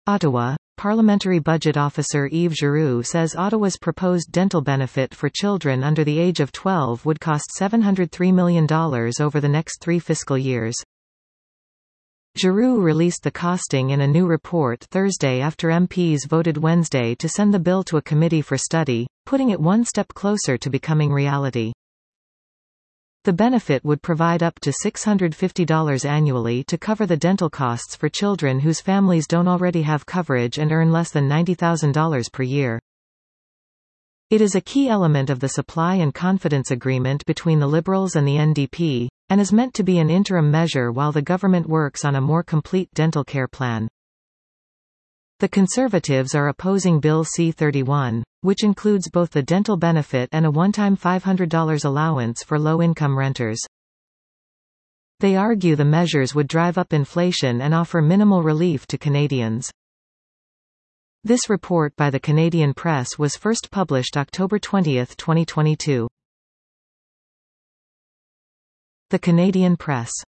Ottawa. Parliamentary Budget Officer Yves Giroux says Ottawa's proposed dental benefit for children under the age of 12 would cost $703 million over the next 3 fiscal years. Giroux released the costing in a new report Thursday after MPs voted Wednesday to send the bill to a committee for study, putting it one step closer to becoming reality. The benefit would provide up to $650 annually to cover the dental costs for children whose families don't already have coverage and earn less than $90,000 per year. It is a key element of the supply and confidence agreement between the Liberals and the NDP, and is meant to be an interim measure while the government works on a more complete dental care plan. The Conservatives are opposing Bill C-31, which includes both the dental benefit and a one-time $500 allowance for low-income renters. They argue the measures would drive up inflation and offer minimal relief to Canadians. This report by the Canadian Press was first published October 20, 2022. The Canadian Press.